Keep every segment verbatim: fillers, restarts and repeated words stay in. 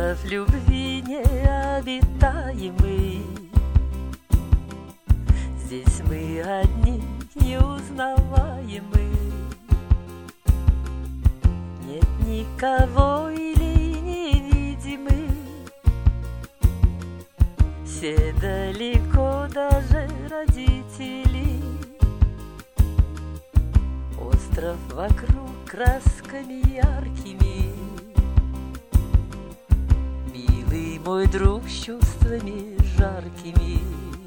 Остров любви необитаемый, здесь мы одни, неузнаваемы. Нет никого или невидимы, все далеко, даже родители. Остров вокруг красками яркими, милый мой друг с чувствами жаркими.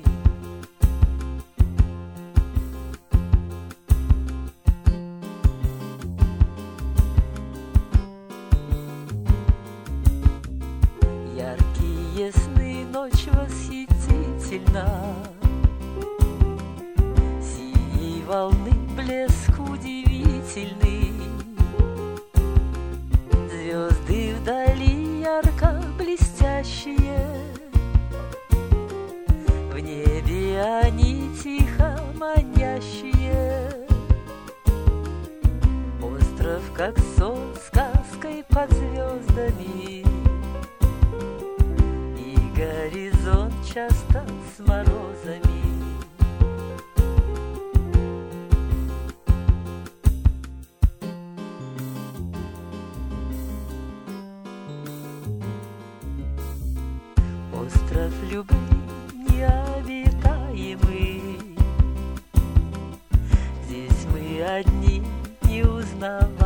Яркие сны, ночь восхитительна, синей волны блеск удивительный. Звезды вдали ярко блестящие, в небе они тихо манящие. Остров, как сон, сказкой под звездами, и горизонт часто с морозами. Остров любви необитаемый, здесь мы одни, неузнаваемы.